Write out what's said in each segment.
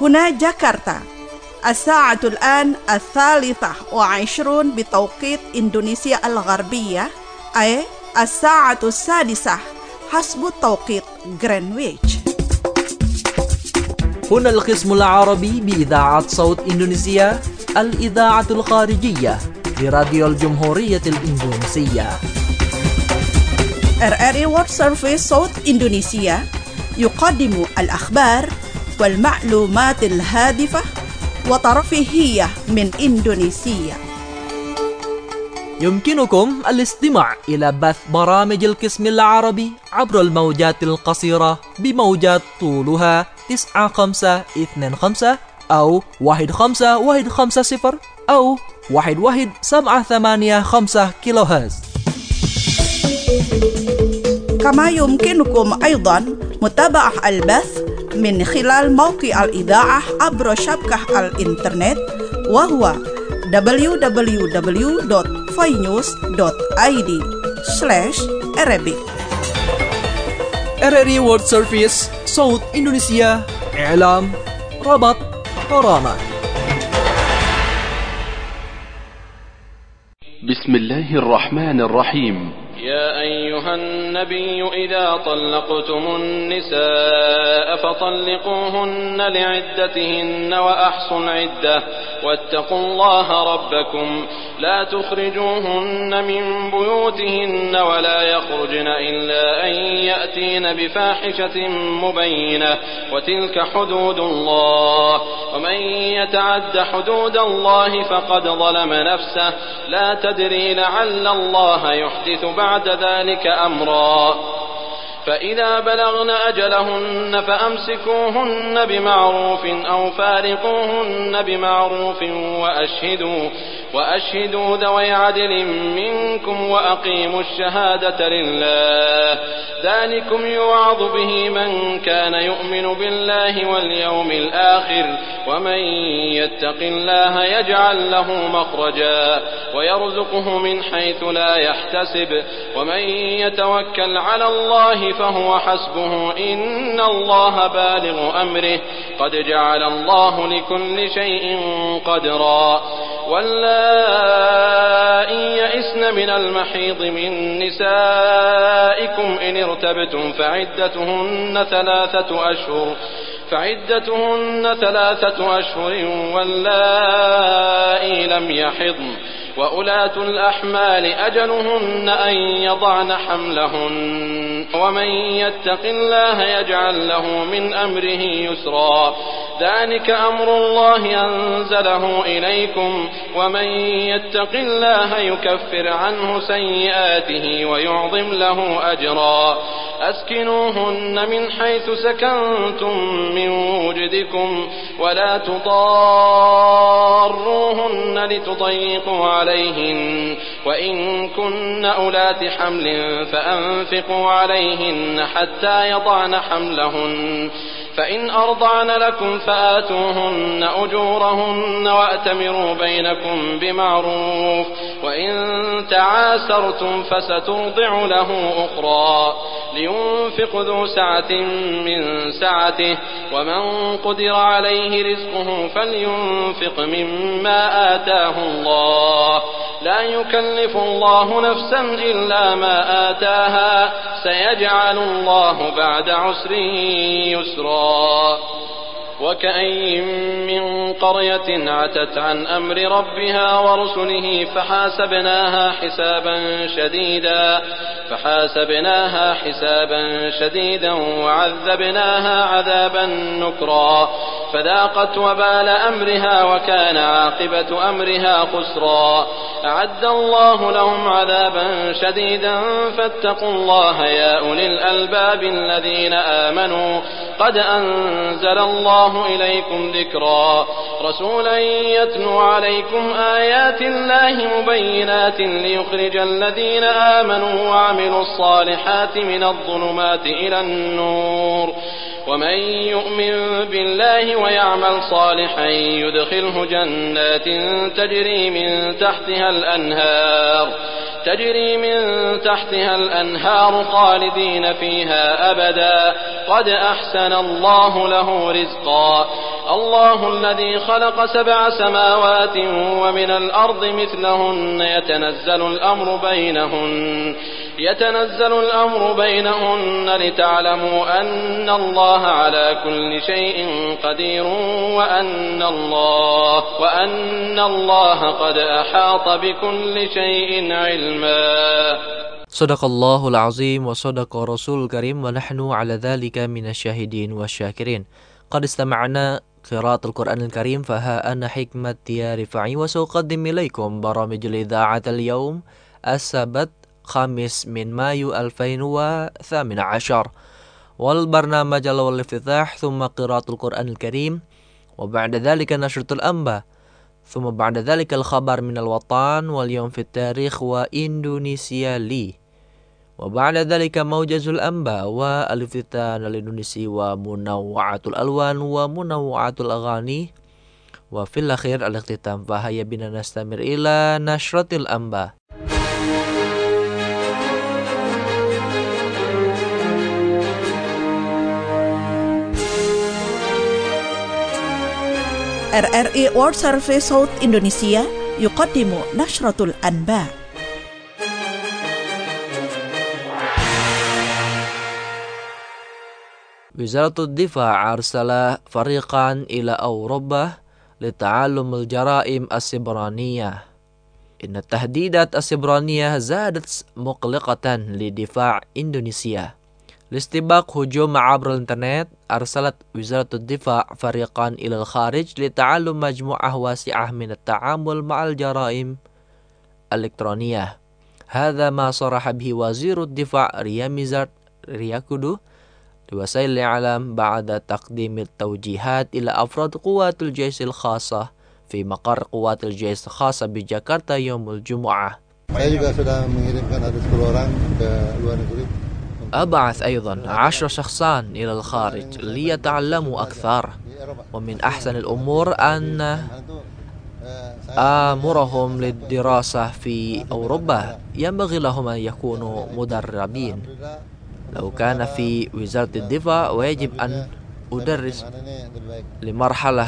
هنا جاكرتا الساعة الآن 23:20 بتوقيت إندونيسيا الغربية، أي 6:00 حسب توقيت غرينتش. هنا القسم العربي بإذاعة صوت إندونيسيا، الإذاعة الخارجية لراديو الجمهورية الإندونيسية. RRI World Service صوت إندونيسيا يقدم الأخبار والمعلومات الهادفة وترفيهية من إندونيسيا. يمكنكم الاستماع إلى بث برامج القسم العربي عبر الموجات القصيرة بموجات طولها 9525 أو 15150 أو 11785 كيلو هرتز. كما يمكنكم أيضا متابعة البث من خلال موقع الإذاعة عبر شبكة الإنترنت، وهو www.finews.id/Arabic. RRI World Service صوت إندونيسيا، إعلام، ربط، قرامة. بسم الله الرحمن الرحيم. يا أيها النبي إذا طلقتم النساء فطلقوهن لعدتهن وأحصوا العدة واتقوا الله ربكم لا تخرجوهن من بيوتهن ولا يخرجن إلا أن يأتين بفاحشة مبينة وتلك حدود الله ومن يتعد حدود الله فقد ظلم نفسه لا تدري لعل الله يحدث بعد ذلك أمرا فإذا بلغن أجلهن فأمسكوهن بمعروف أو فارقوهن بمعروف وأشهدوا ذوي عدل منكم وأقيموا الشهادة لله ذلكم يوعظ به من كان يؤمن بالله واليوم الآخر ومن يتق الله يجعل له مخرجا ويرزقه من حيث لا يحتسب ومن يتوكل على الله فهو حسبه إن الله بالغ أمره قد جعل الله لكل شيء قدرا واللائي يئسن من المحيض من نسائكم إن ارتبتم فعدتهن 3 أشهر واللائي لم يحضن وأولاة الأحمال أجلهن أن يضعن حملهن ومن يتق الله يجعل له من أمره يسرا ذلك أمر الله أنزله إليكم ومن يتق الله يكفر عنه سيئاته ويعظم له أجرا أسكنوهن من حيث سكنتم من وجدكم ولا تضاروهن لتضيقوا عليهن وإن كن أولات حمل فأنفقوا عليهن حتى يضعن حملهن فإن أرضعن لكم فآتوهن أجورهن وأتمروا بينكم بمعروف وإن تعاسرتم فسترضع له أخرى لينفق ذو سعة من سعته ومن قدر عليه رزقه فلينفق مما آتاه الله لا يكلف الله نفسا إلا ما آتاها سيجعل الله بعد عسر يسرا وكأين من قرية عتت عن أمر ربها ورسله فحاسبناها حسابا شديدا وعذبناها عذابا نكرا فذاقت وبال أمرها وكان عاقبة أمرها خسرا أعد الله لهم عذابا شديدا فاتقوا الله يا أولي الألباب الذين آمنوا قد أنزل الله إليكم ذكرا رسولا يتلو عليكم آيات الله مبينات ليخرج الذين آمنوا وعملوا الصالحات من الظلمات إلى النور ومن يؤمن بالله ويعمل صالحا يدخله جنات تجري من تحتها الأنهار خالدين فيها أبدا قد أحسن الله له رزقا الله الذي خلق 7 سماوات ومن الأرض مثلهن يتنزل الأمر بينهن لتعلموا أن الله على كل شيء قدير وأن الله قد أحاط بكل شيء علما. Sadaqallahul azim wa sadaqa rasul karim wa nahnu ala dhalika minasyahidin wa syakirin. Qad istama'na qiraatul Qur'anil Karim faha ana hikmati rifa'i wa suqaddim ilaikum baramijul idha'at al-yawm as-sabat khamis min Mayu 2018 wal barnamaj al-iftitah thumma qiraatul Qur'anil Karim wa ba'da dhalika nashratul anba thumma ba'da dhalika al-khabar min al-watan wal yawm fi at-tarikh wa Indonesia li wa ba'da dhalika mawjazul anba wa al-iftitan al-Indonesi wa munawwa'atul alwan wa munawwa'atul aghani wa fil akhir al-ikhtitam fa hayya bina nastamir ila nashratil anba. RRI World Service South Indonesia يقدم نشرة الأنباء. Wizaratud Difa' arsala fariqan ila Awrobah lita'allum al-jara'im as-Sibraniyah. Inna tahdidat as-Sibraniyah zadat muqliqatan li difa' Indonesia. Listibaq hujum abr al-internet arsalat Wizaratud Difa' fariqan ila al-kharij lita'allum majmu'ah wasi'ah min at-ta'amul ma'al jara'im al-elektroniyah. Hadha ma saraha bihi Wazirud Difa' Riyamizard Riyakudu وسائل الإعلام بعد تقديم التوجيهات إلى أفراد قوات الجيش الخاصة في مقر قوات الجيش الخاصة بجاkarta يوم الجمعة. Saya juga sudah mengirimkan ada 10 orang ke luar negeri. أبعث أيضا 10 شخصان إلى الخارج ليتعلموا أكثر ومن أحسن الأمور أن آمرهم للدراسة في أوروبا ينبغي لهم أن يكونوا مدربين. لو كان في وزارة الدفاع ويجب أن أدرس لمرحلة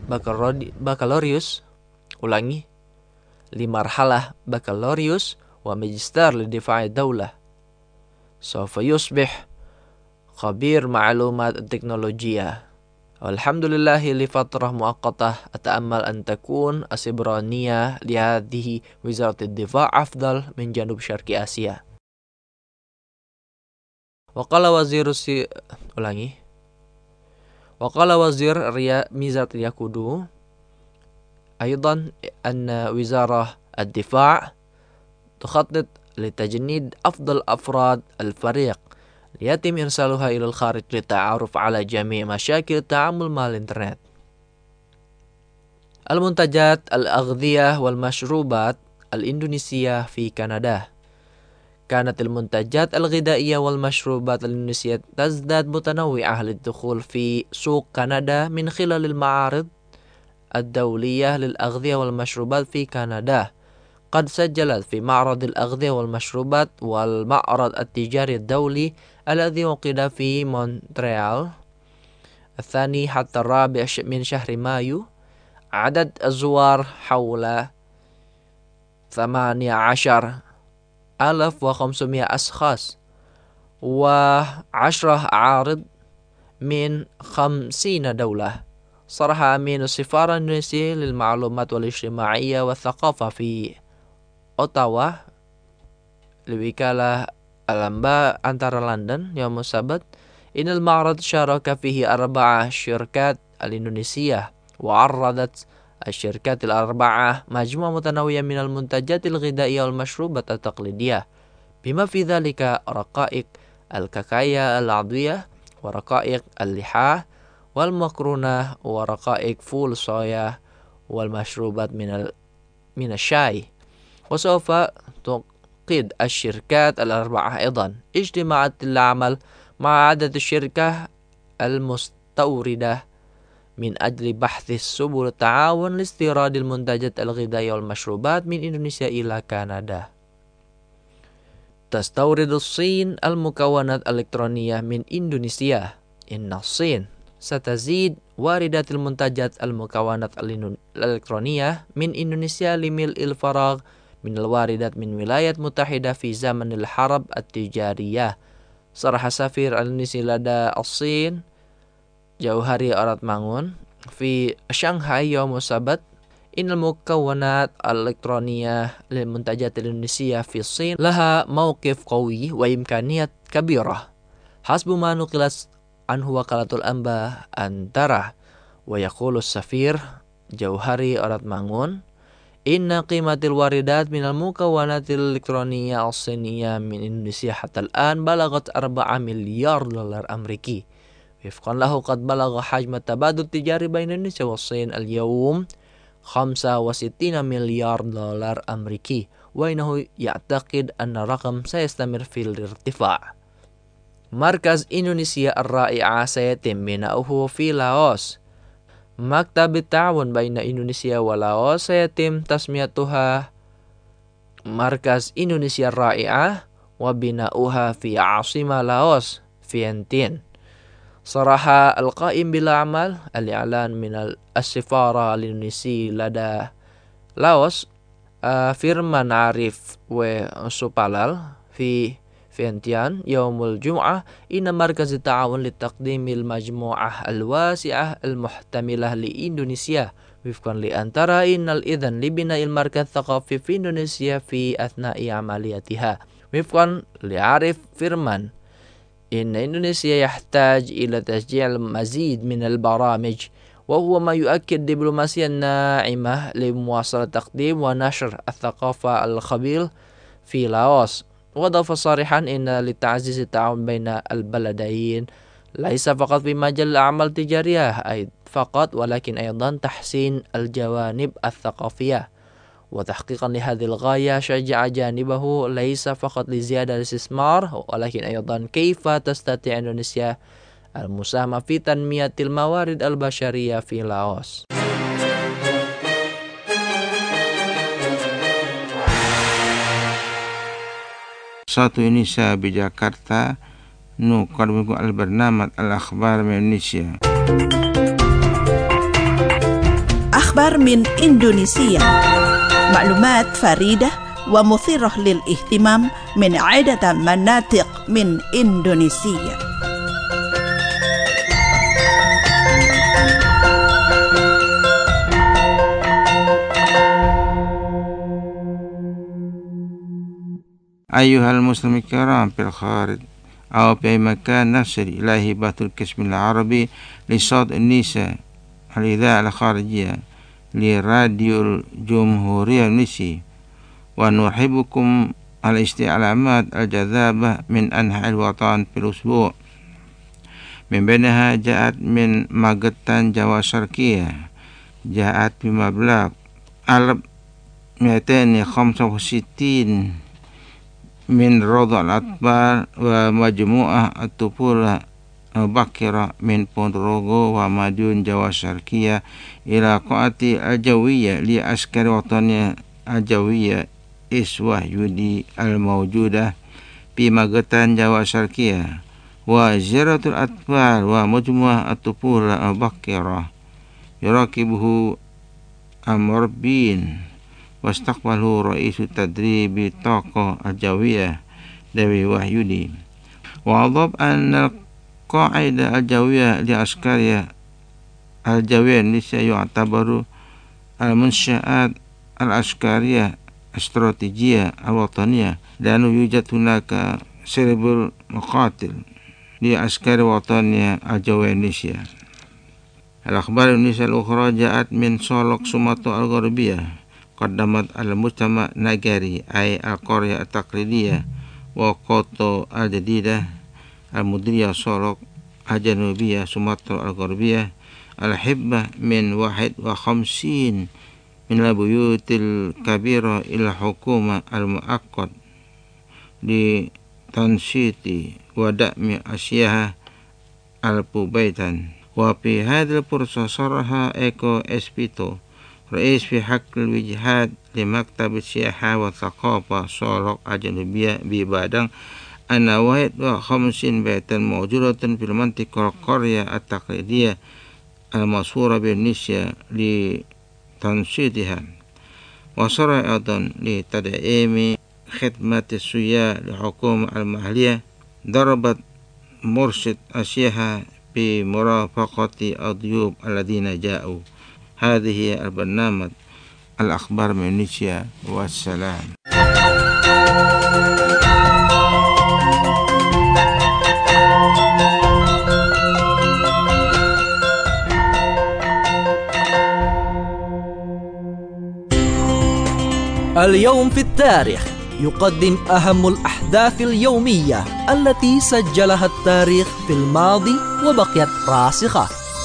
بكالوريوس وماجستير لدفاع الدولة. سوف يصبح خبير معلومات التكنولوجيا. والحمد لله لفترة مؤقتة أتأمل أن تكون السبرانية لهذه وزارة الدفاع أفضل من جنوب شرق آسيا. وقال وزير رياميزات ياكودو أيضا أن وزارة الدفاع تخطط لتجنيد أفضل أفراد الفريق ليتم إرسالها إلى الخارج للتعرف على جميع مشاكل التعامل مع الإنترنت. المنتجات الأغذية والمشروبات الإندونيسية في كندا. كانت المنتجات الغذائية والمشروبات الإندونيسية تزداد متنوعة للدخول في سوق كندا من خلال المعارض الدولية للأغذية والمشروبات في كندا. قد سجلت في معرض الأغذية والمشروبات والمعرض التجاري الدولي الذي عقد في مونتريال 2 حتى 4 من شهر مايو عدد الزوار حول 18,500 أشخاص و10 عارض من 50 دولة. صرح أمين السفارة الإندونيسية للمعلومات والاجتماعية والثقافة في أوتاوا لوكالة الأنباء antara لندن يوم السبت إن المعرض شارك فيه 4 شركات الإندونيسية وعرضت الشركات الأربعة مجموعة متنوعة من المنتجات الغذائية والمشروبات التقليدية بما في ذلك رقائق الكاكايا العضوية ورقائق اللحاء والمكرونة ورقائق فول صويا والمشروبات من الشاي. وسوف تعقد الشركات الأربعة أيضا اجتماعات للعمل مع عدد الشركة المستوردة من أجل بحث سبل التعاون لاستيراد المنتجات الغذائية والمشروبات من إندونيسيا إلى كندا. تستورد الصين المكونات الإلكترونية من إندونيسيا. إن الصين ستزيد واردات المنتجات المكونات الإلكترونية من إندونيسيا لملء الفراغ من الواردات من الولايات المتحدة في زمن الحرب التجارية. صرح سفير الإندونيسي لدى الصين جوهري أراد مانغون في شنغهاي يوم السبت إن المكونات الإلكترونية للمنتجات الإندونيسية في الصين لها موقف قوي وإمكانيات كبيرة حسب ما نقلت عنه وكالة الأنباء أنترا. ويقول السفير جوهري أراد مانغون إن قيمة الواردات من المكونات الإلكترونية الصينية من إندونيسيا حتى الآن بلغت 4 مليار دولار أمريكي. وفقا له قد بلغ حجم التبادل التجاري بين إندونيسيا والصين اليوم 65 مليار دولار أمريكي، وإنه يعتقد أن الرقم سيستمر في الارتفاع. مركز إندونيسيا الرائعة سيتم بناؤه في لاوس. مكتب التعاون بين إندونيسيا ولاوس سيتم تسميتها مركز إندونيسيا الرائعة وبناؤها في عاصمة لاوس فينتين. صرح القائم بالأعمال الإعلان من السفارة الإندونيسية لدى لاوس فيرمان عارف وسوبالال في فينتيان يوم الجمعة إن مركز التعاون لتقديم المجموعة الواسعة المحتملة لإندونيسيا وفقا لأنترا إن الإذن لبناء المركز الثقافي في إندونيسيا في أثناء عملياتها. وفقا لعارف فيرمان إن إندونيسيا يحتاج إلى تشجيع المزيد من البرامج، وهو ما يؤكد دبلوماسية ناعمة لمواصلة تقديم ونشر الثقافة الخبيل في لاوس. وأضاف صارحا إن لتعزيز التعاون بين البلدين ليس فقط في مجال الأعمال التجارية فقط، ولكن أيضا تحسين الجوانب الثقافية. وتحقيقا لهذه الغاية شجع جانبه ليس فقط لزيادة الاستثمار، ولكن أيضا كيف تستطيع إندونيسيا المساهمة في تنمية الموارد البشرية في لاوس. Satu Indonesia di Jakarta nuqaddimu al-barnamij al-akhbar min Indonesia. أخبار من إندونيسيا، معلومات فريدة ومثيرة للاهتمام من عدة مناطق من إندونيسيا. أيها المسلمين الكرام في الخارج أو في مكان نفسه إلى هبة القسم العربي لصوت النساء الإذاعة الخارجية لراديو الجمهورية الإندونيسية، ونرحبكم على الاستعلامات الجذابة من أنحاء الوطن في الأسبوع. من بينها جاءت من ماgetan جاوا الشرقية، جاءت بمبلغ 265 من روضة الأطفال ومجموعة الطفولة المبكرة من Ponorogo ومدينة جاوا الشرقية إلى قاعة الجوية لعسكر وطنية الجوية إسوة يودي الموجودة في ماgetan جاوا الشرقية، وزيارة الأطفال ومجموعة الطفولة المبكرة يراقبه المربين. واستقبله رئيس تدريب الطاقة الجوية ديوي وحيودي، وأضاف أن القاعدة الجوية لعسكرية الجوية الإندونيسية يعتبر المنشآت العسكرية الاستراتيجية الوطنية، لأنه يوجد هناك سرب مقاتل لعسكر وطنية الجوية الإندونيسية. الأخبار الإندونيسية الأخرى جاءت من سولok سوماترا الغربية. قدمت المجتمع ناجاري أي القرية التقليدية وقوتو الجديدة المديرية سولok الجنوبية سوماترا الغربية الحبة من 51 من البيوت الكبيرة إلى الحكومة المؤقت لتنشيط ودعم أشياء البيتا. وفي هذه الفرصة صرح إيكو إسبيتو رئيس في حق الوجهات لمكتب السياحة والثقافة سولok الجنوبية ببادang أن 51 بيتا موجودة في المنطقة القرية التقليدية المشهورة بالنسيا لتنشيطها، وصار أيضا لتدعيم خدمة السياح للحكومة المحلية. ضربت مرشد أشياء بمرافقة الضيوف الذين جاءوا. هذه البرنامج الأخبار من إندونيسيا، والسلام. اليوم في التاريخ يقدم أهم الأحداث اليومية التي سجلها التاريخ في الماضي وبقيت راسخة.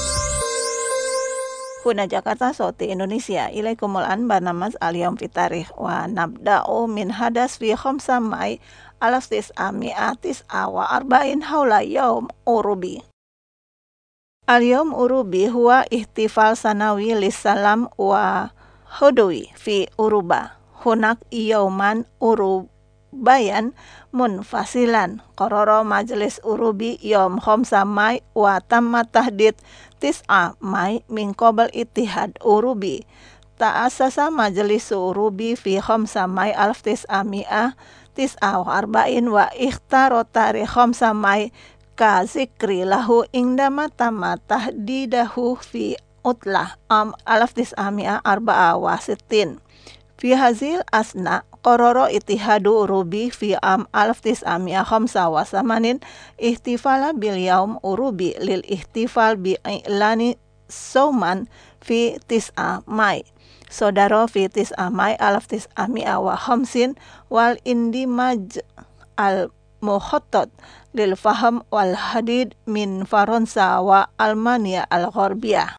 Huna Jakarta Sauti Indonesia. Ilaikumul anbar namaz al-yawm fi tarikh wa nabda'u min hadas fi 5 Mai 1949 haula yawm urubi. Al-yawm urubi huwa ihtifal sanawi lissalam wa hudwi fi uruba. Hunak yawman urubayan munfasilan. Qarara majlis urubi yawm 5 Mai wa tamma tahdid 9 Mai min qabl ittihad urubi. Ta'assasa majlis urubi fi 5 Mai 1949 wa ikhtaro tarikh 5 Mai ka zikri lahu indama tamma tahdidahu fi utlah am 1964. Fi hazil asna qarara ittihadu urubi fi am 1985 ihtifala bil yaum urubi lil ihtifal bi i'lani sauman fi 9 Mai. Saudara fi 9 Mai 1950 wal indimaj al mukhattat lil faham wal hadid min Faransa wa Almania al Gharbiyah.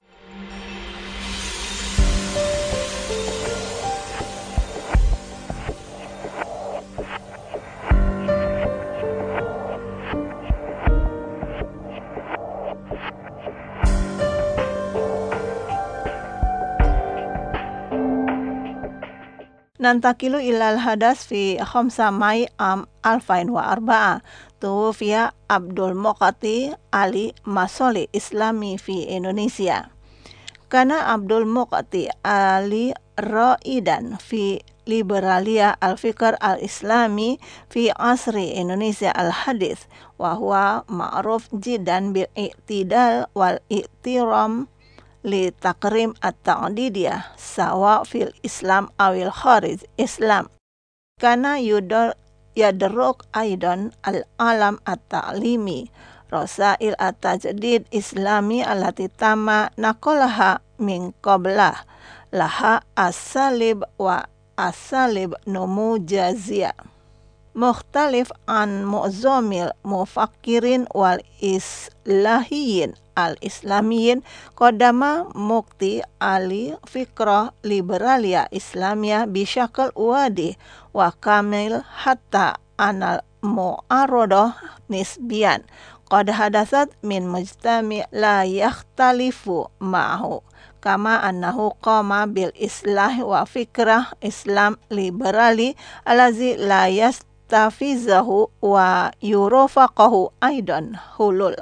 Nantakilu ilal hadas fi 5 Mai am 2004 tuwfiya Abdul Muqati Ali Masoli Islami fi Indonesia. Kana Abdul Muqati Ali ra'idan fi liberalia al-fikr al-islami fi asri Indonesia al-hadith wa huwa ma'ruf jiddan bil i'tidal wal i'tiram li takrim at-ta'didiyah sawa fil Islam awil kharij Islam. Kana yadruk aidan al-alam at-ta'limi rasail at-tajdid islami allati tama naqalaha min qablah laha as-salib wa as-salib numujaziyah mukhtalif an mu'zamil mufakkirin wal islahiyin al-islamiyin qadama mukti ali fikrah liberalia islamiyah bisyakal wadi wa kamil hatta anal mu'aradah nisbiyan qad hadasat min mujtami la yakhtalifu ma'hu kama annahu qama bil islah wa fikrah islam liberali alazi la yastafizahu wa yurafaqahu aidan hulul.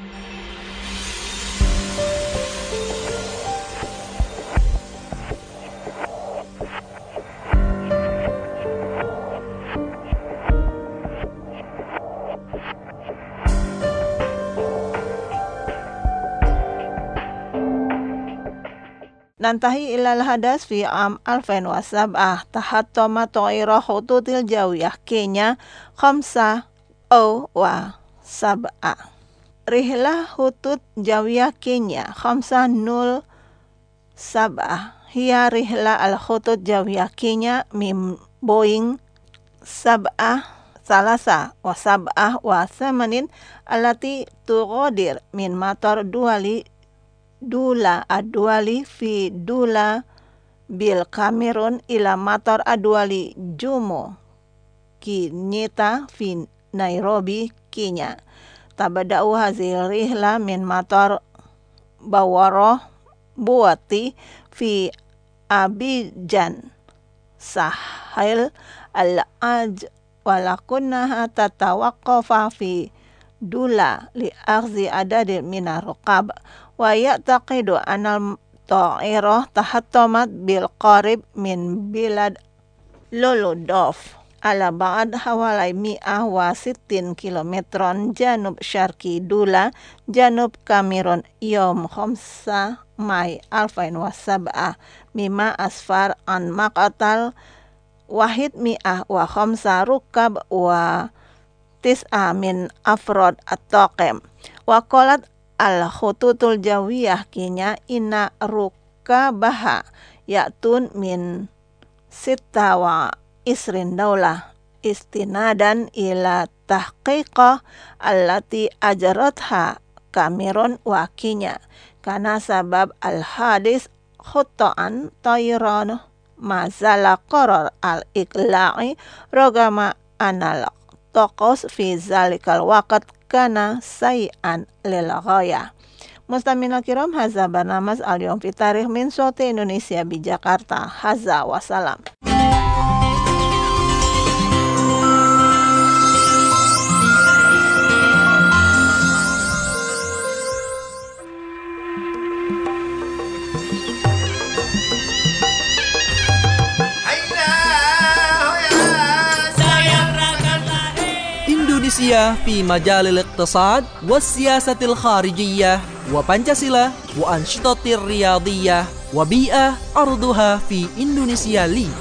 Nantahi ilal hadas fi am 2007 tahattama ta'ira khututil jawiyah Kenya 5 wa 7. Rihlah hutut jawiyah Kenya 507 hiya rihla al khutut jawiyah Kenya mim Boeing 7 salasa wa 7 wa 8 alati tughadir min matar Dula Adwali fi Dula bil Cameroon ila matar Adwali Jomo Kenyatta fi Nairobi Kenya. Tabada'u hazil rihla min matar Bawaro Buati fi Abidjan Sahel al-Aj walakunnaha tatawaqqafa fi dula li akhzi adadin minar ruqab wa ya'taqidu anal ta'irah tahattamat bil qarib min bilad Luludov ala ba'd hawalai mi'ah wa sittin kilometron janub syarki dula janub Cameron yom 5 Mai 2007 mima asfar an maqatal wahid mi'ah wa khamsa rukab wa tis'a min afrod at-taqim wa qalat al-khututul jawiyah kinya inna rukabaha ya'tun min sitta wa isrin daulah istinadan ila tahqiqah allati ajaratha Cameron wa kinya karena sabab al-hadis khutta'an tayran mazala qarar al-iqla'i rogama anal taqos fi zalikal waqt kana say'an lil ghayah. Mustamina kiram, haza barnamas al-yawm fi tarikh min Sauti Indonesia di Jakarta. Haza wassalam. Indonesia fi majalil iqtisad was siyasatil kharijiyah wa Pancasila wa anshitatir riyadiyah wa bi'ah arduha fi Indonesia li.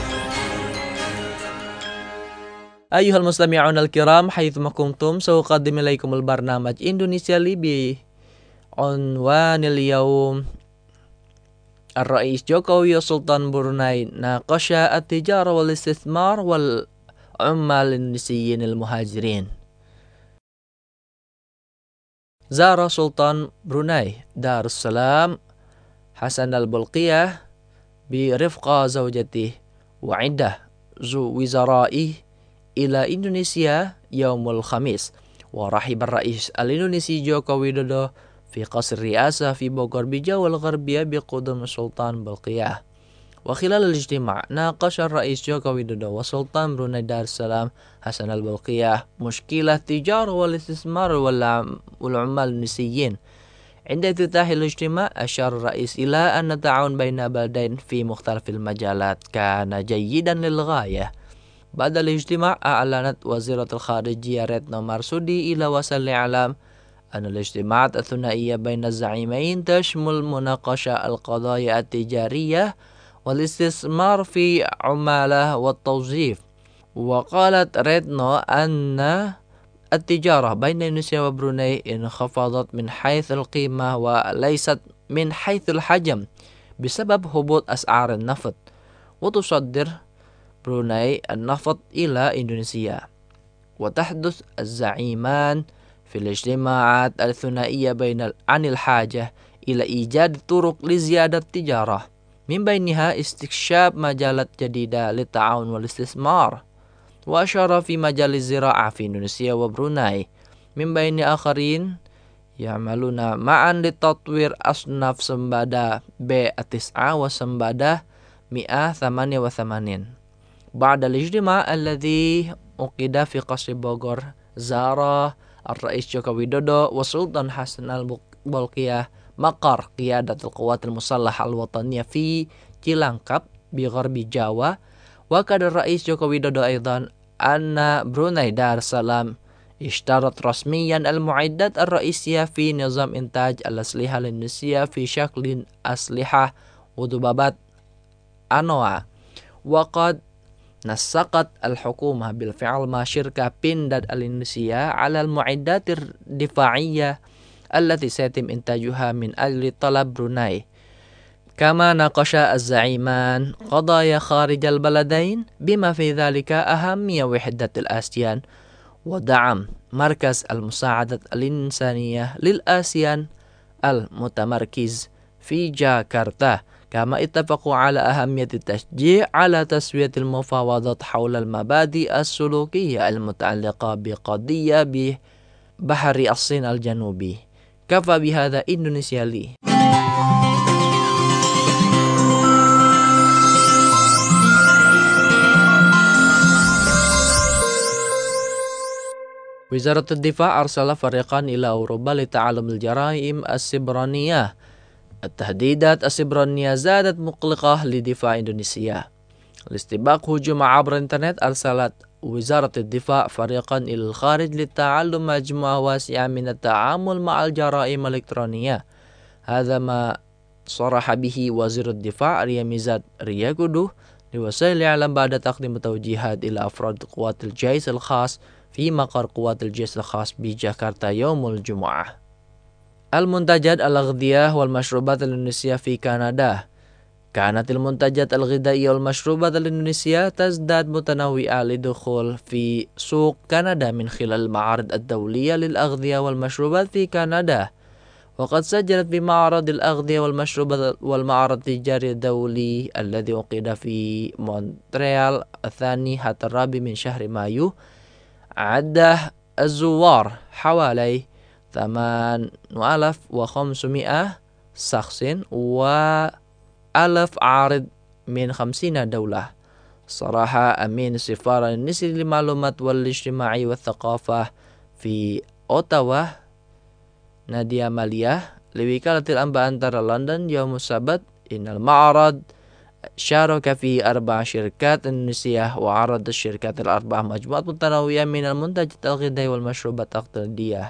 Ayuhal mustami'un al-kiram haythuma kuntum sawqaddim ilaikumul barnamaj Indonesia li bi unwanil yawm Ar-Rais Jokowi Sultan Brunei naqasha at-tijara wal istithmar wal ummal indonesiyin al-muhajirin. Zara Sultan Brunei Darussalam Hasan al-Bolkiah bi rifqa zawjatih wa iddah wizaraih ila Indonesia yaumul khamis wa rahib ar-rais al-Indonesi Joko Widodo fi qasr riasa fi Bogor bi Jawal Gharbiyah bi qudum Sultan Bolkiah. وخلال الاجتماع ناقش الرئيس جوكو ويدودو وسلطان بروني دارسلام حسن البلقية مشكلة التجارة والاستثمار والعمال النسيين. عند افتتاح الاجتماع أشار الرئيس إلى أن التعاون بين البلدين في مختلف المجالات كان جيدا للغاية. بعد الاجتماع أعلنت وزيرة الخارجية ريتنو مارسودي إلى وسائل الإعلام أن الاجتماعات الثنائية بين الزعيمين تشمل مناقشة القضايا التجارية والاستثمار في عمالة والتوظيف. وقالت ريتنو أن التجارة بين إندونيسيا وبروني انخفضت من حيث القيمة وليست من حيث الحجم بسبب هبوط أسعار النفط، وتصدر بروني النفط إلى إندونيسيا. وتحدث الزعيمان في الاجتماعات الثنائية عن الحاجة إلى إيجاد طرق لزيادة التجارة، من بينها استكشاف مجالات جديدة للتعاون والاستثمار. وأشار في مجال الزراعة في إندونيسيا وبروناي من بين آخرين يعملون معا لتطوير أصناف سمبادة B9 وسمبادة 188. بعد الاجتماع الذي عقد في قصر بوغور زار الرئيس جوكو ويدودو وسلطان حسن البلقية مقر قيادة القوات المسلحة الوطنية في Cilangkap بغرب جاوا. وقال الرئيس جوكو ويدودو أيضا أن بروني دار السلام اشترت رسميا المعدات الرئيسية في نظام إنتاج الأسلحة الإندونيسية في شكل أسلحة ودبابات أنواع. وقد نسقت الحكومة بالفعل مع شركة بينداد الإندونيسية على المعدات الدفاعية التي سيتم إنتاجها من أجل طلب بروناي. كما ناقش الزعيمان قضايا خارج البلدين بما في ذلك أهمية وحدة الآسيان ودعم مركز المساعدة الإنسانية للآسيان المتمركز في جاكرتا. كما اتفقوا على أهمية التشجيع على تسوية المفاوضات حول المبادئ السلوكية المتعلقة بقضية بحر الصين الجنوبي. كفى بهذا إندونيسيا لي. وزارة الدفاع أرسل فريقا إلى أوروبا لتعلم الجرائم السبرانية. التهديدات السبرانية زادت مقلقة لدفاع إندونيسيا. لاستباق هجوم عبر الإنترنت أرسلت وزارة الدفاع فريقا إلى الخارج لتعلم مجموعة واسعة من التعامل مع الجرائم الإلكترونية. هذا ما صرح به وزير الدفاع رياميزات رياكودو لوسائل الإعلام بعد تقديم توجيهات إلى أفراد قوات الجيش الخاص في مقر قوات الجيش الخاص بجاكرتا يوم الجمعة. المنتجات الأغذية والمشروبات الإندونيسية في كندا. كانت المنتجات الغذائية والمشروبات الإندونيسية تزداد متنوعة للدخول في سوق كندا من خلال المعارض الدولية للأغذية والمشروبات في كندا. وقد سجلت في معرض الأغذية والمشروبات والمعرض التجاري الدولي الذي عقد في مونتريال الثاني حتى الرابع من شهر مايو عدد الزوار حوالي 8500 شخص و1000 عارض من 50 دولة. صرح أمين السفارة الإندونيسية للمعلومات والاجتماعي والثقافة في أوتاوا ناديا ماليا لوكالة الأنباء أنترا لندن يوم السبت إن المعرض شارك فيه 4 شركات إندونيسية، وعرض الشركات الأربعة مجموعة متنوعة من المنتجات الغذائية والمشروبات التقليدية.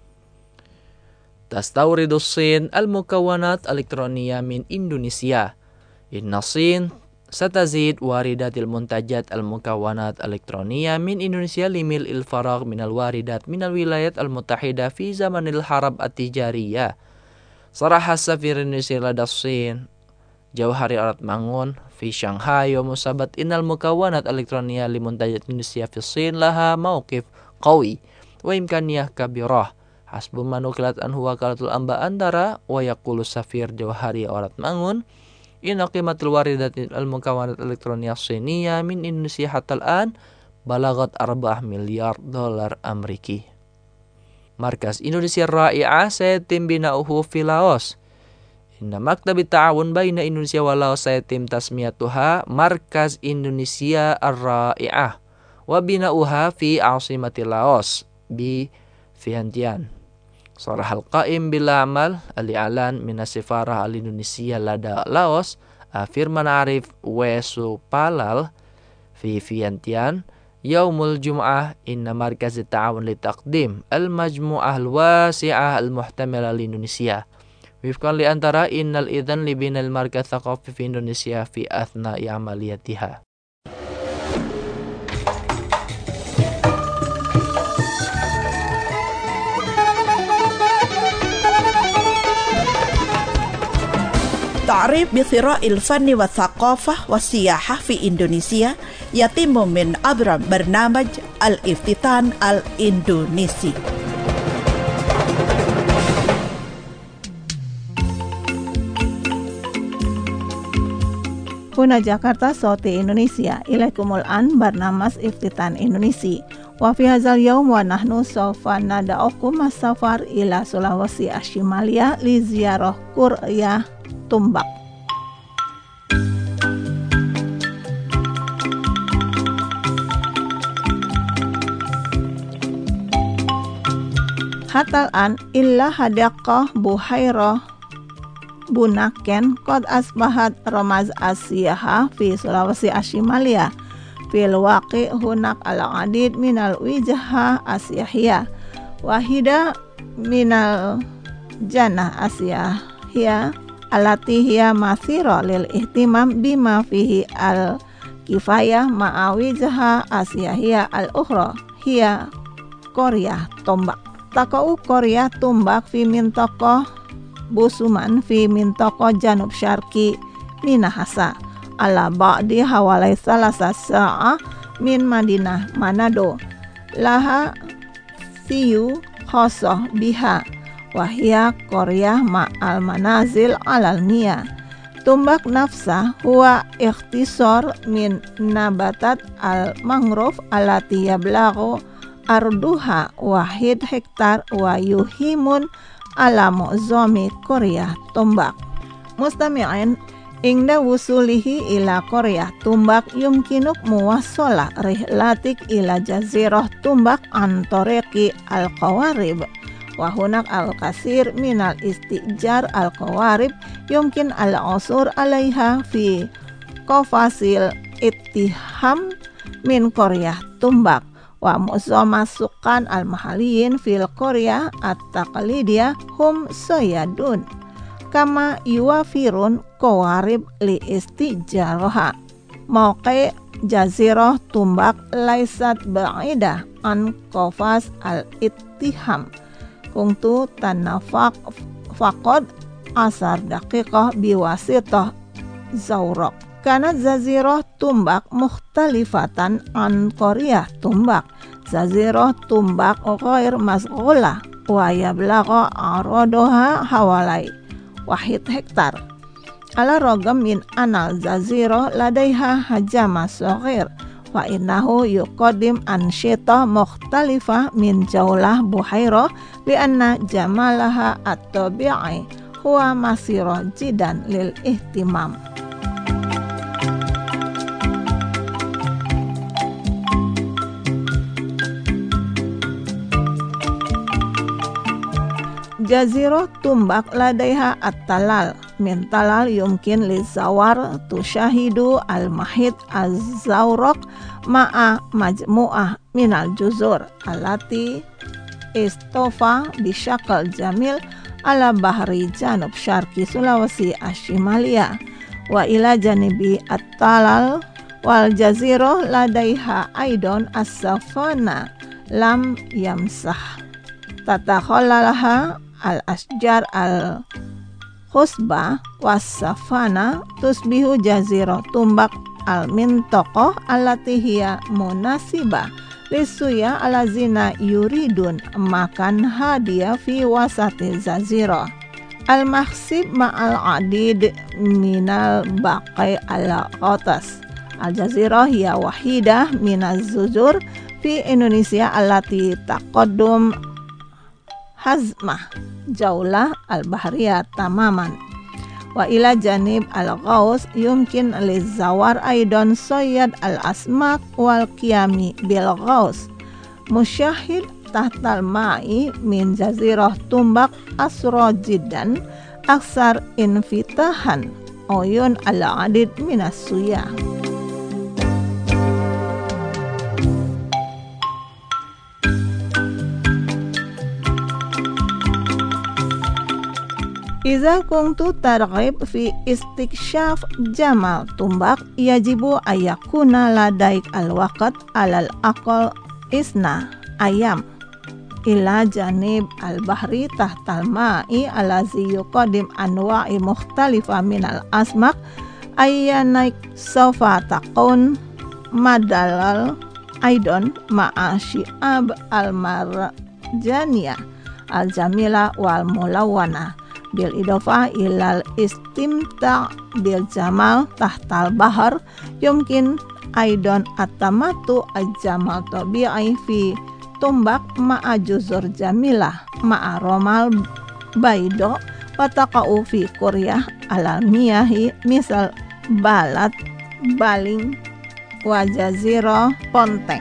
تستورد الصين المكونات الإلكترونية من إندونيسيا. إن الصين ستزيد واردات المنتجات المكونات الإلكترونية من إندونيسيا لملء الفراغ من الواردات من الولايات المتحدة في زمن الحرب التجارية. صرح السفير الإندونيسي لدى الصين جوهري أراتمانgun في شنغهاي يوم السبت إن المكونات الإلكترونية لمنتجات إندونيسيا في الصين لها موقف قوي وإمكانية كبيرة حسب ما نقلت عنه وكالة الأنباء أنترا. ويقول السفير جوهري أراتمانgun إن قيمة الواردات المكونات الإلكترونية الصينية من إندونيسيا حتى الآن بلغت 4 مليار دولار أمريكي. مركز إندونيسيا الرائعة سيتم بناؤه في لاوس. إن مكتب التعاون بين إندونيسيا ولاوس سيتم تسميتها مركز إندونيسيا الرائعة وبناؤها في عاصمة لاوس بفيانتيان. صرح القائم بالأعمال الإعلان من السفارة الإندونيسية لدى لاوس فيرمان عارف وسوبالال في فيانتيان يوم الجمعة إن مركز التعاون لتقديم المجموعة الواسعة المحتملة لإندونيسيا. وفقا لأنترا إن الإذن لبناء المركز الثقافي في إندونيسيا في أثناء عملياتها. تعريف بثراء الفن والثقافة والسياحة في إندونيسيا يتم من عبر برنامج الافتتان الإندونيسي. هنا جاكرتا صوت إندونيسيا. إليكم الآن برنامج افتتان إندونيسي. وفي هذا اليوم ونحن سوف ندعوكم السفر إلى سلاوسي الشمالية لزيارة قرية Tumbak. Hatta الآن إلا حديقة بحيرة بوناكن قد أصبحت رمز السياحة في سلاوسي الشمالية. في الواقع هناك العديد من الوجهات السياحية، واحدة من الجنة السياحية التي هي مثيرة للاهتمام بما فيه الكفاية مع وجهة السياحية الأخرى هي قرية تومباك. تقع قرية تومباك في منطقة بوسومان في منطقة جنوب شرقي ميناهاسا على بعد حوالي 3 ساعة من مدينة مانادو. لها سيو خاصة بها وهي قرية مع المنازل على المياه. تومباك نفسه هو اختصار من نباتات المانغروف التي يبلغ أرضها 1 هكتار ويهيمن على معظم قرية تومباك. مستمعين، Ingda wusulihi ila Korea tumbak yumkinuk muwassalah rihlatik ila jazirah tumbak antoreki al-qawarib wa hunak al-kasir minal istijar al-qawarib yumkin al-usur alaiha fi qafasil ittiham min Korea tumbak wa mu'zama sukan al-mahaliyin fil Korea at-taqlidiyah hum soyadun kama yuwafirun qawarib li istijaroha mauqi jazirah tumbak laisat ba'idah an qafas al-ittiham kuntu tanafaq faqad asar daqiqah biwasitah zawraq kanat jazirah tumbak mukhtalifatan an Korea tumbak jazirah tumbak ghair masghulah wa yablagha aradoha hawalai wahid hektar ala rogam min anal jazirah ladaiha hajama saghir wa innahu yuqaddim ansyitah mukhtalifah min jaulah buhairah li anna jamalaha at-tabi'i huwa masirah jidan lil ihtimam. Jazirah tumbak ladaiha at-talal min talal yumkin lizawar tusyahidu al-mahid az-zawraq ma'a majmu'ah minal juzur alati istofa bisyakal jamil ala bahri janub syarki Sulawesi ashimalia wa ila janibi at-talal wal jazirah ladaiha aidon as-safana lam yamsah tatakhallalaha al-asjar al-khusbah was-safana tusbihu jazirah tumbak al-mintaqah allati hiya munasibah lisuya alazina yuridun makan hadiah fi wasati jazirah al-mahsib ma'al adid minal baqai al-qatas al-jazirah hiya wahidah minaz zuzur fi Indonesia allati taqaddum hazmah jaulah al-bahriyah tamaman wa ila janib al-ghaus yumkin lizawar aidan soyad al-asmak wal qiyami bil ghaus musyahid tahtal ma'i min jazirah tumbak asro jiddan aksar infitahan oyun al-adid minas suyah. Iza kuntu targhib fi istiksyaf jamal tumbak yajibu ayakuna ladaik al-waqt alal aqal isna ayam ila janib al-bahri tahtal ma'i alazi yuqadim anwa'i mukhtalifah minal asmak ayyanaik sofa taqun madalal aidon ma'a syi'ab al-marjaniyah al-jamila wal mulawana bil idofah ilal istimta bil jamal tahtal bahar yumkin aidon atamatu ajamal tabi'i fi tumbak ma'a juzur jamilah ma'a romal baido wataqa'u fi Korea alamiyahi misal balat baling wa jazirah ponteng.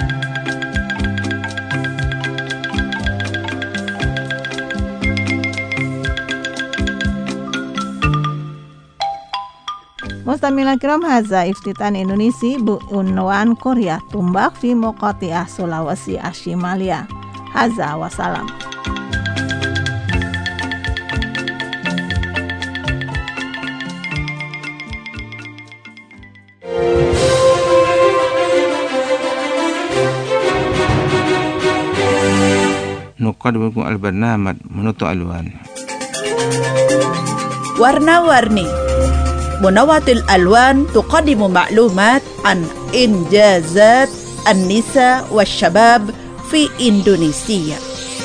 Mustamila kiram haza iftitan Indonesia bu unwan Korea tumbak fi muqati'ah Sulawesi ashimalia haza wasalam. Nuqaddimukum al-barnamaj menutu alwan warna-warni Munawatil Alwan tuqaddimu ma'lumat an injazat an-nisa wasyabab fi Indonesia.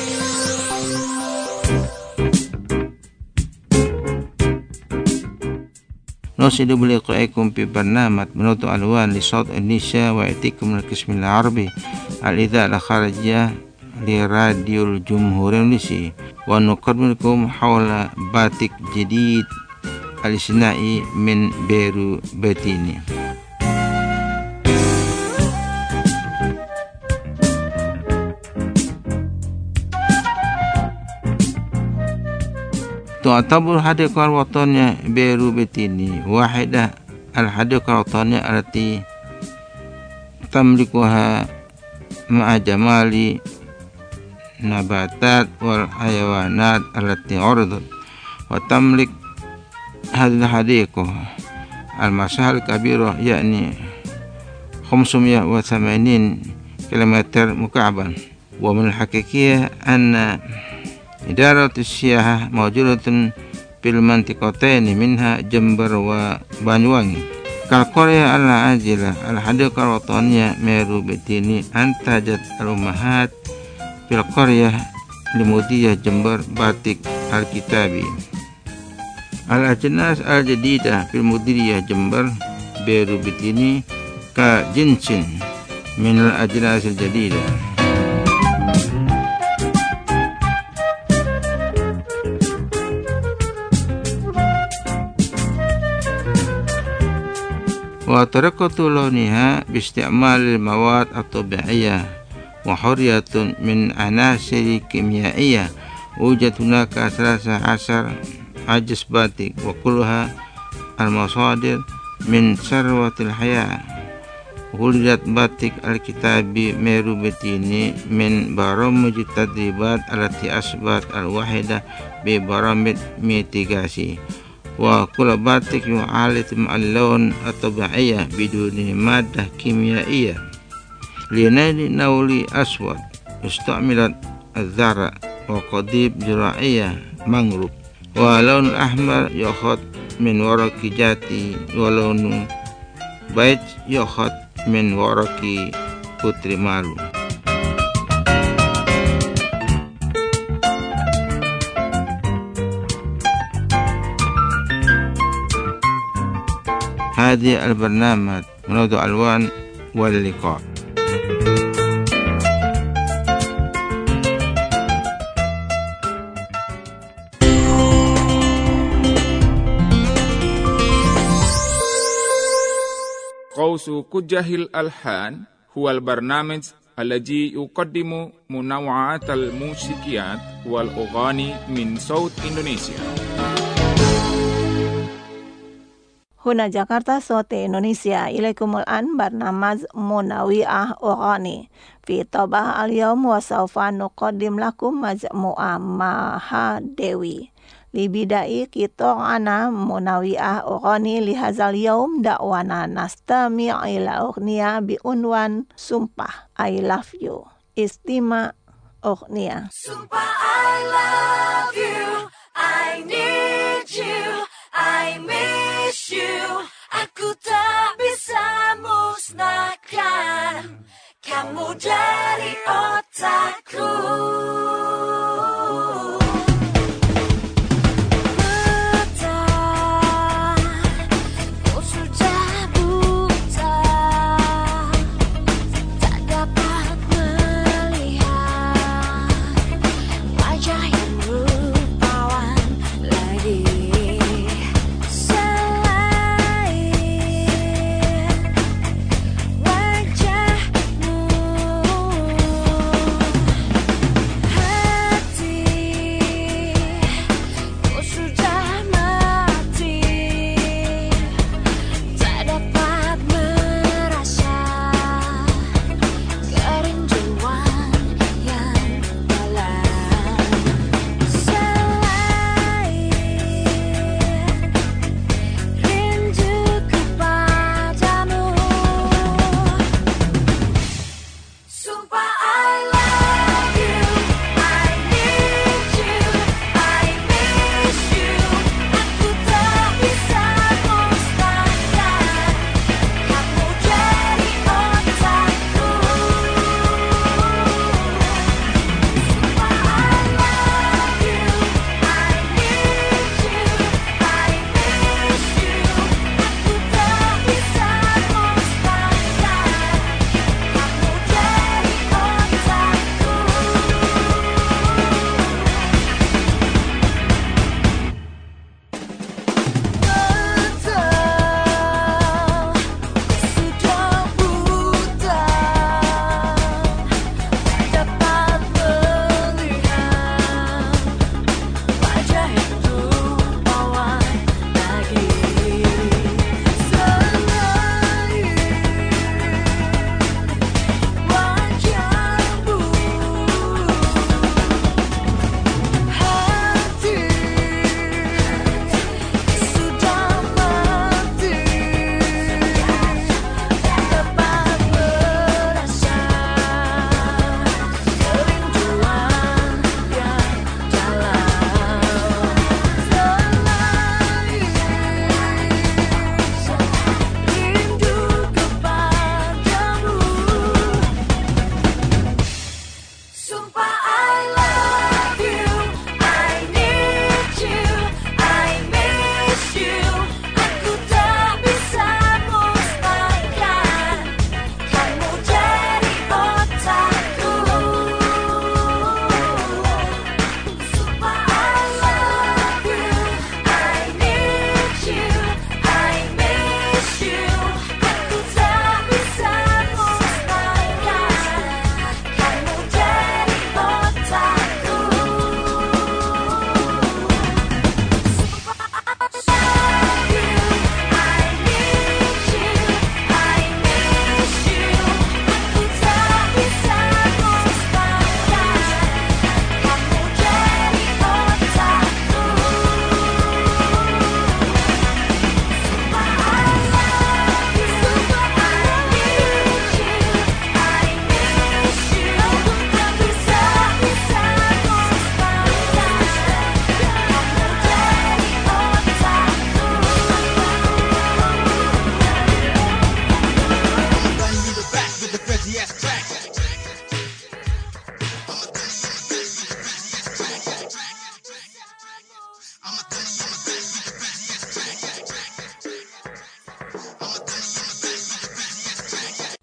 نرشد بلقائكم في برنامج بنوت ألوان لصوت النساء ويأتيكم من القسم العربي الإذاعة الخارجية لراديو الجمهورية الإندونيسية ونقدم لكم حول باتيك جديد al-Sinai min Beru Betini. تعتبر الحديقة الوطنية بيرو بتيني واحدة الحديقة الوطنية التي تملكها مع جمال النباتات والحيوانات التي عرضت. وتملك هذه الحديقة المساحة الكبيرة يعني 580 كيلومتر مكعبا. ومن الحقيقة أن إدارة السياحة موجودة في المنطقتين منها جمبر وبانيوانgi. كالقرية العاجلة الحديقة الوطنية ميرو بتيني أنتجت الأمهات في القرية لمديرية جمبر باتيك الكتابي. الأجناس الجديدة في المديرية جمبر بيرو بتيني كجنس من الأجناس الجديدة. وطريقة لونها باستعمال المواد الطبيعية وحرية من عناصر كيميائية. وجد هناك 13 عجز باتيك وكلها المصادر من ثروة الحياة. ولدت باتيك الكتابي ميرو بتيني من برامج التدريبات التي أصبحت الواحدة ببرامج ميتيغاسي. وكل باتيك يعالج مع اللون الطبيعي بدون مادة كيميائية. لنيل نولي أسود استعملت الزرع وقضيب زراعية مانغروف. ولون الأحمر يأخذ من ورق جاتي. ولون بيج يأخذ من ورق putri malu. هذه البرنامج موضوع ألوان واللقاء. قوس كجه الألحان هو البرنامج الذي يقدم منوعات الموسيقيات والأغاني من صوت إندونيسيا. Huna Jakarta Sote Indonesia ilaikumul an barnamaz munawi'ah ughani fi tabah al-yawm wa sawfa nuqaddim lakum majmu'ah Maha Dewi libidai qita'ana munawi'ah ughani lihazal yawm da'wana nastami' ila ughniya bi unwan sumpah I love you istima ughniya. Sumpah I love you, I need you, I miss you. Aku tak bisa musnahkan kamu dari otakku.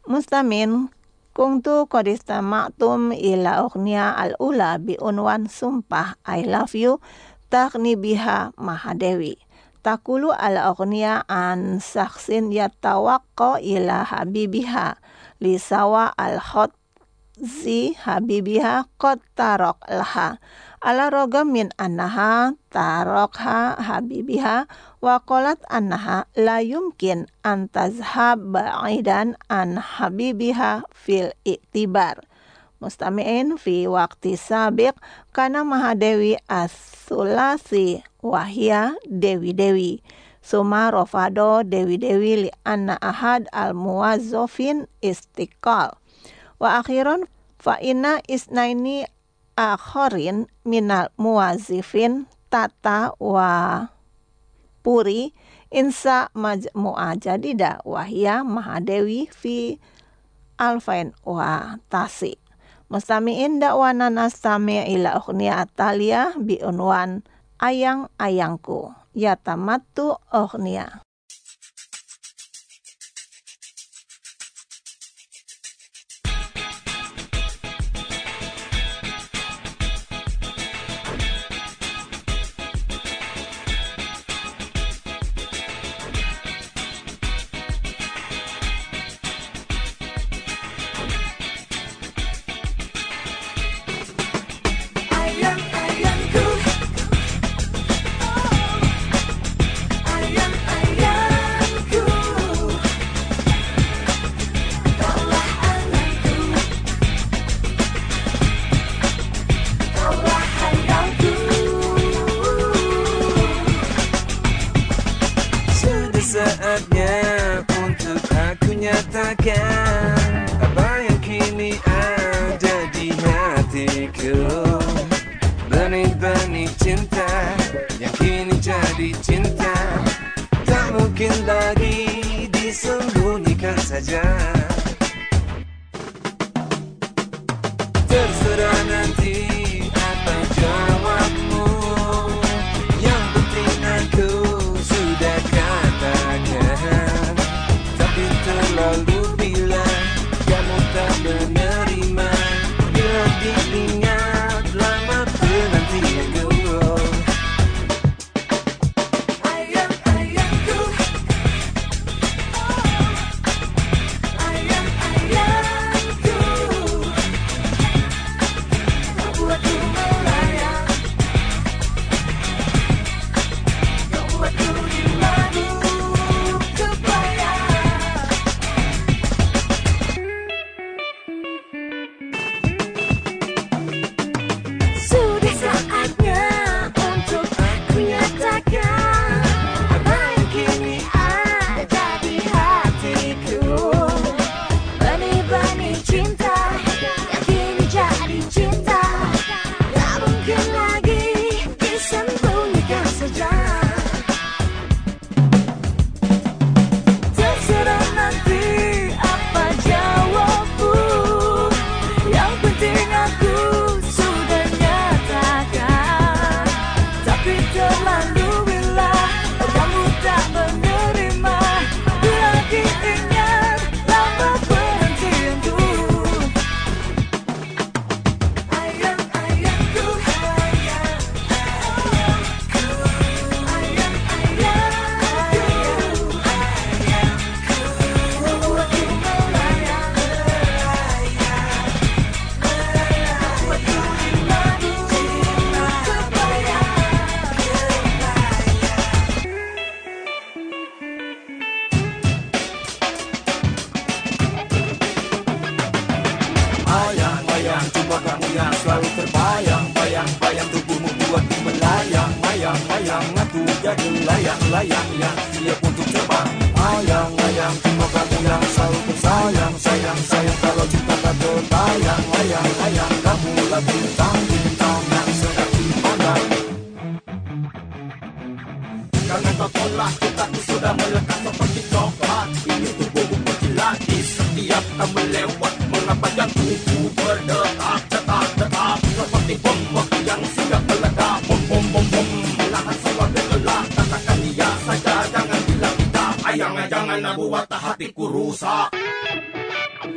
Mustamin kuntu qad istama'tum ila ughniya al-ula bi unwan sumpah I love you taghni biha Mahadewi. Takulu ala ughniya an saksin yatawaqqa ila habibiha li sawa al-khot zi habibiha qad tarok laha ala rogam min annaha tarokha habibiha wa qalat annaha la yumkin an tazhab ba'idan an habibiha fil iktibar. Mustami'in fi waqti sabiq kana Mahadewi as-sulasi wahia dewi-dewi suma rofado dewi-dewi li anna ahad al-muwazzofin istiqal. Wa akhiran fa inna isnaini akharin minal muwazifin tata wa puri insa majmu'a jadida wahia Mahadewi fi alfain wa tasi. Mustami'in dakwana nastami' ila ughniya atalia bi unwan ayang-ayangku yatamattu ughniya. Saatnya untuk aku nyatakan apa yang kini ada di hatiku. Benih-benih cinta yang kini jadi cinta tak mungkin lagi disembunyikan saja. Terserah nanti apa jawabmu, yang penting aku sudah katakan. Tapi terlalu bila kamu tak menerima, bila diingat lama penantianku. Ayang-ayangku, ayang-ayangku, membuatku melayang, membuatku di madu kebaya. Sudah saatnya untuk aku nyatakan apa yang kini ada di hatiku. Benih-benih cinta yang kini jadi cinta tak mungkin lagi disembunyikan saja. Terserah nanti apa jawabmu, yang penting aku sudah nyatakan. Tapi terlalu bila kamu tak menerima, bila diingat lama penantianku. Ayang-ayangku, ayang-ayangku, ayang-ayangku, membuatku melayang, membuatku di madu kebaya. Mayang-mayang, cuma kamu yang selalu terbayang. Bayang-bayang tubuhmu buatku melayang. Mayang-mayang, aku jadi layang-layang yang siap untuk terbang. Mayang-mayang, cuma kamu yang selalu tersayang. Sayang-sayang kalau cinta tak terbayang. Mayang-mayang, kamulah bintang-bintang yang sedang dipandang. Karena kau tolak cintaku sudah melekat seperti coklat. Ini tubuhmu berkilat-kilat setiap tak melewat. Mengapa jantungku berdetak, detak-detak seperti bom waktu yang siap meledak. Bom, bom, bom, bom, melahan semua gelak. Katakan dia saja, jangan bilang kita. Jangan buat hatiku rusak.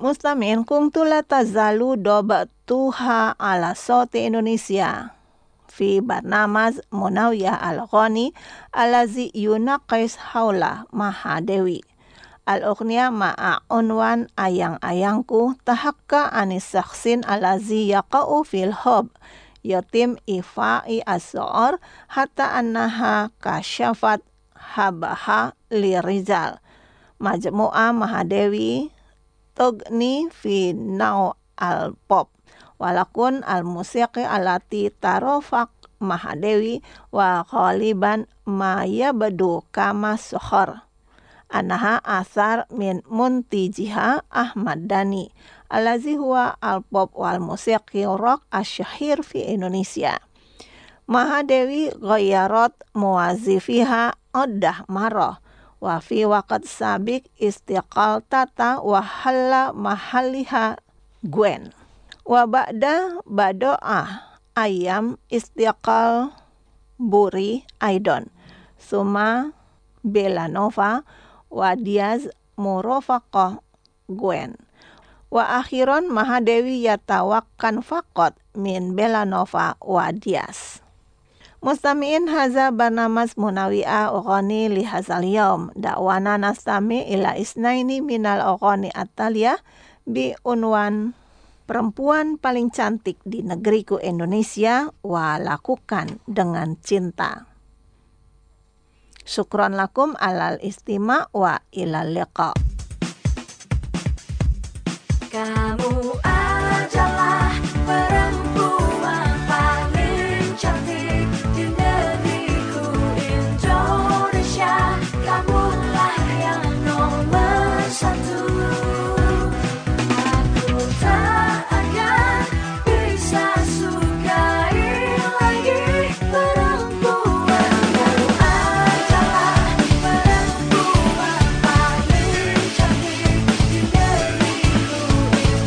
Mustami'in kuntu la tazalu dobatuha ala Sauti Indonesia fi barnamaj Munawiyah al-Ghani alazi yunaqis haula Mahadewi. Al-Ughniya ma'a unwan ayang-ayangku tahakka anis sakhsin alazi yaqa'u fil hub yatim ifa'i as-su'ur hatta annaha kasyafat habaha lirizal. Majmu'ah Mahadewi tugni fi naw al-pop walakun al-musiqi alati tarofak Mahadewi wa ghaliban ma yabdu kama sukhar anaha asar min muntijiha Ahmad Dhani alazi huwa al-pop wal musiqi rock asyahir fi Indonesia. Mahadewi ghayarat muwazifiha uddah marah wa fi waqt sabik istiqal tata wa halla mahalliha Gwen wa ba'da bado'ah ayam istiqal buri aidon suma Belanova wa Diaz murofaqah Gwen wa akhiran Mahadewi yatawakkan faqat min Belanova wa Diaz. Mustami'in haza barnamas Munawiyah Ughani li hazal yaum da'wana nastami ila isnaini minal ughani at-taliyah bi unwan perempuan paling cantik di negeriku Indonesia wa lakukan dengan cinta. Syukran lakum alal istima' wa ilal liqa. Kamu adalah perempuan paling cantik di negeriku Indonesia. Kamulah yang nomor satu. Aku tak akan bisa sukai lagi perempuan. Kamu adalah perempuan paling cantik di negeriku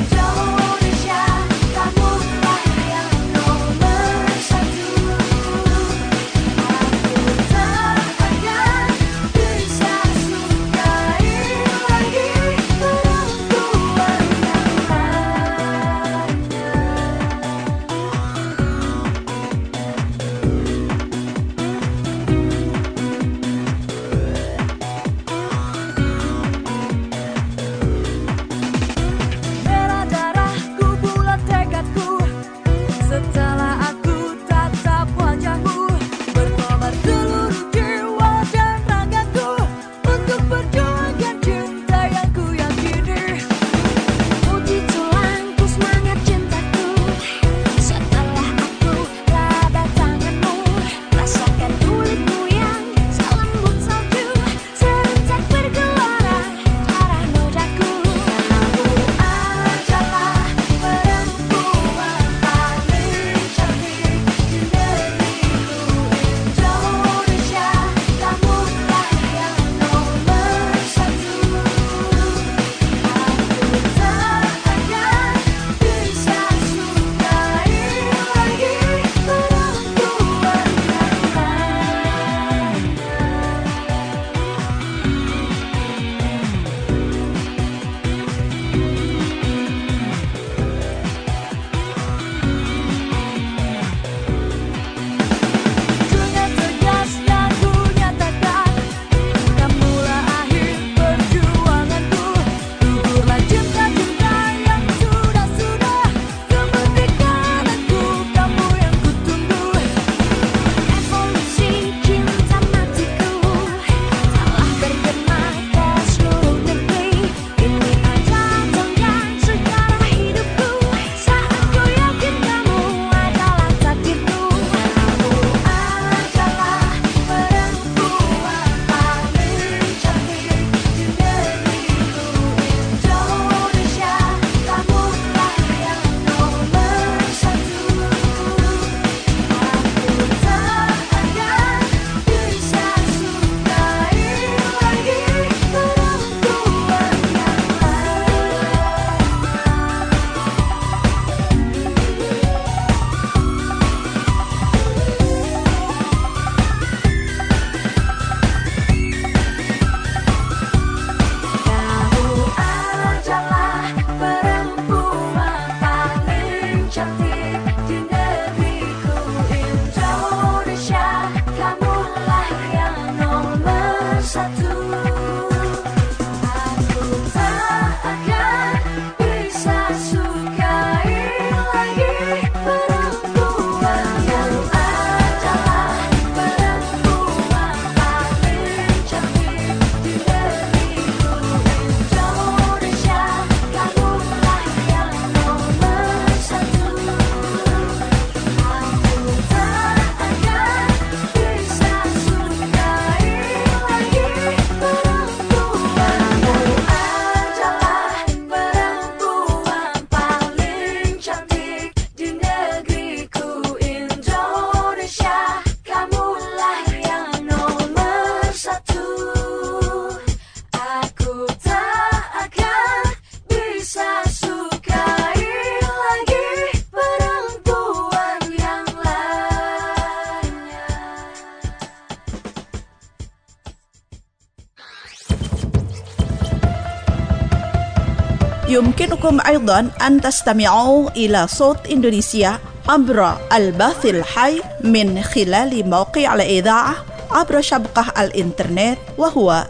يمكنكم أيضا أن تستمعوا إلى صوت إندونيسيا عبر البث الحي من خلال موقع الإذاعة عبر شبكة الإنترنت وهو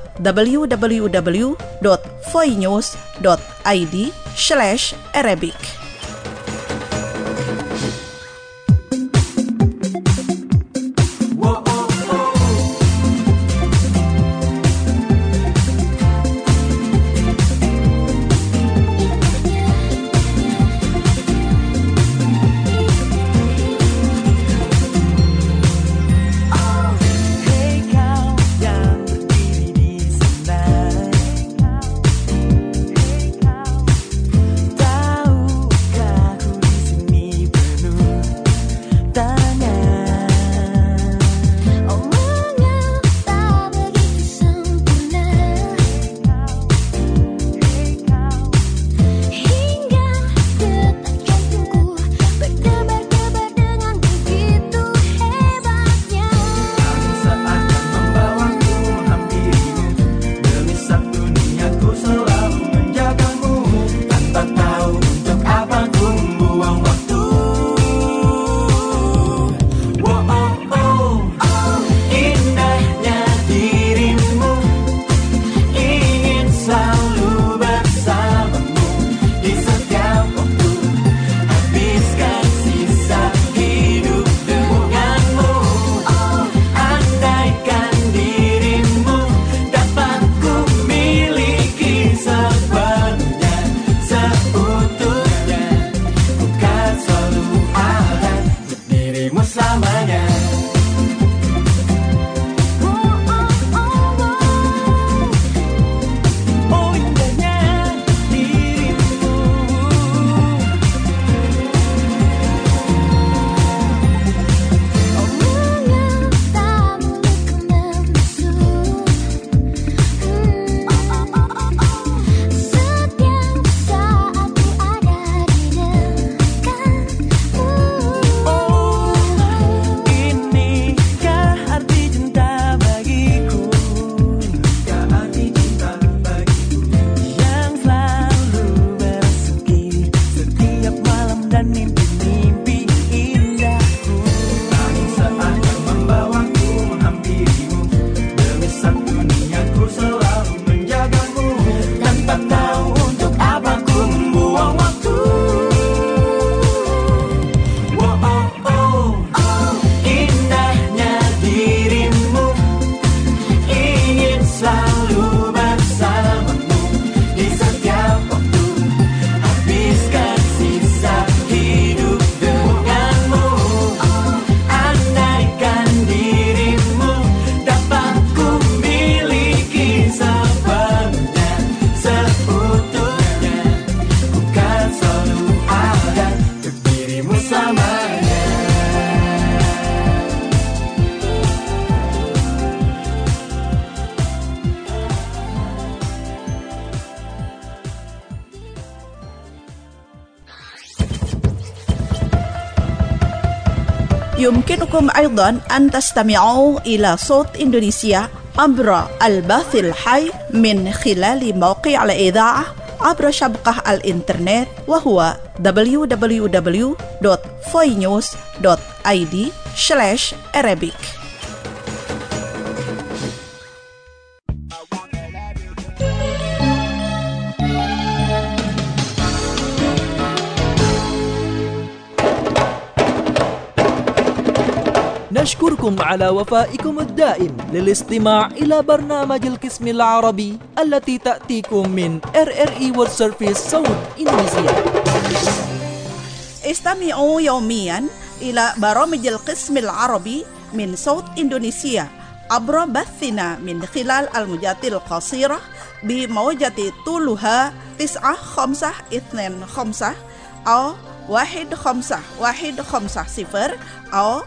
www.voinews.id/Arabic. Hei kau yang berdiri di sana, tahukah ku di sini penuh tanya. Oh mengapa begitu sempurna, hingga detak jantungku berdebar-debar dengan begitu hebatnya. Seakan membawaku hampirimu, demi satu niatku selalu menjagamu. Tanpa tahu untuk apa ku membuang waktu. Oh, oh, oh, indahnya dirimu, ingin selalu bersamamu di setiap waktu. Habiskan sisa hidup denganmu. Andaikan dirimu dapat ku miliki sepenuhnya, seutuhnya, ku kan selalu ada untuk dirimu selamanya. Oh indahnya dirimu, Oh mengapa mulutku membisu, setiap saat ku ada di dekatmu. inikah arti cinta bagiku, Kau arti cinta bagiku, yang selalu bersegi setiap malam dan mimpi-mimpi indahku. angin seakan membawaku menghampirimu, demi satu niatku selalu menjagamu. Tanpa tahu untuk apa ku membuang waktu. Oh, oh, oh, indahnya dirimu, ingin selalu bersamamu di setiap waktu. Habiskan sisa hidup denganmu. Andaikan dirimu dapat ku miliki sepenuhnya, seutuhnya, ku kan selalu ada untuk dirimu selamanya. يمكنكم أيضا أن تستمعوا إلى صوت إندونيسيا عبر البث الحي من خلال موقع الإذاعة عبر شبكة الإنترنت وهو www.voinews.id/Arabic. نشكركم على وفائكم الدائم للاستماع إلى برنامج القسم العربي التي تأتيكم من RRI World Service صوت إندونيسيا. استمعوا يوميا إلى برامج القسم العربي من صوت إندونيسيا عبر بثنا من خلال الموجات القصيرة بموجة طولها 9525 أو 15150 أو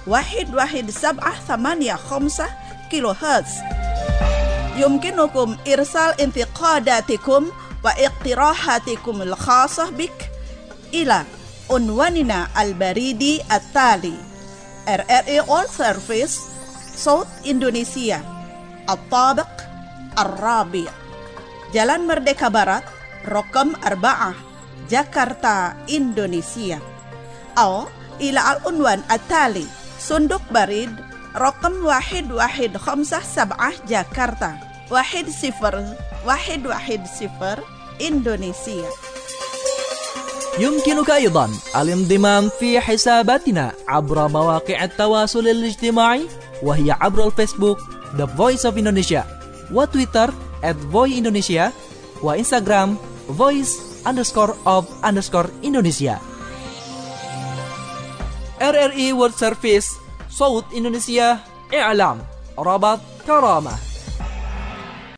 11785 كيلو هرتز. يمكنكم إرسال انتقاداتكم واقتراحاتكم الخاصة بك إلى عنواننا البريدي التالي: RRI All Service صوت إندونيسيا، الطابق الرابع، Jalan Merdeka Barat رقم 4 جاكرتا إندونيسيا أو إلى العنوان التالي صندوق بريد رقم 1157 جاكرتا 10110 إندونيسيا. يمكنك أيضا الانضمام في حساباتنا عبر مواقع التواصل الاجتماعي وهي عبر الفيسبوك The Voice of Indonesia وتويتر @voiindonesia وإنستغرام voice_of_Indonesia. RRI World Service صوت إندونيسيا إعلام ربط كرامة.